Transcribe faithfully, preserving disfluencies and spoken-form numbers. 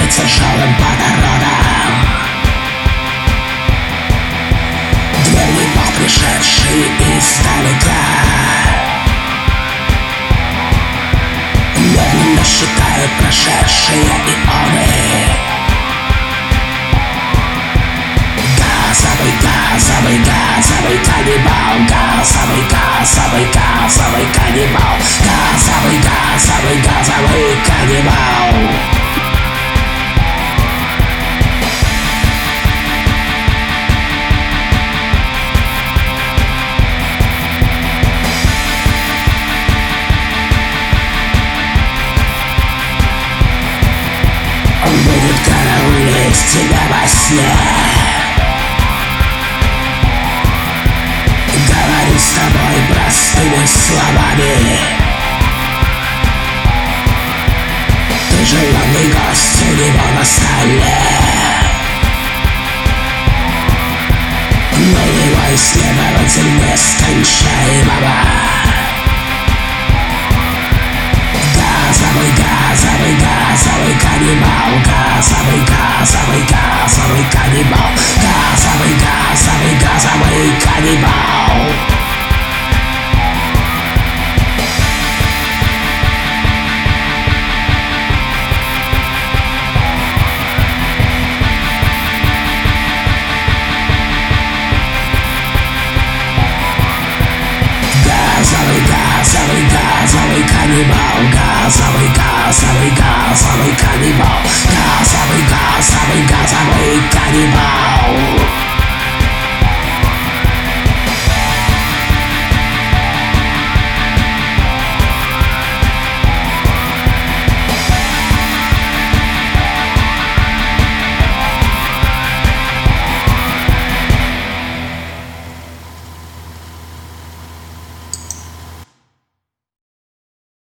тяжелым водородом. Древний бог, пришедший издалека, медленно считает прошедшие ионы. Газовый, газовый, газовый каннибал, газовый, газовый, газовый каннибал, газовый, газовый, газовый каннибал. Он будет караулить тебя во сне. Говорю с тобой простыми словами. Ты желанный гость у него на столе. Нулевой исследователь нескончаемого. Газовый, газовый, газовый каннибал, газовый, газовый, газовый каннибал, газовый, газовый, газовый каннибал. Газовый, газовый, газовый каннибал, газовый, газовый, газовый каннибал, газовый, газовый.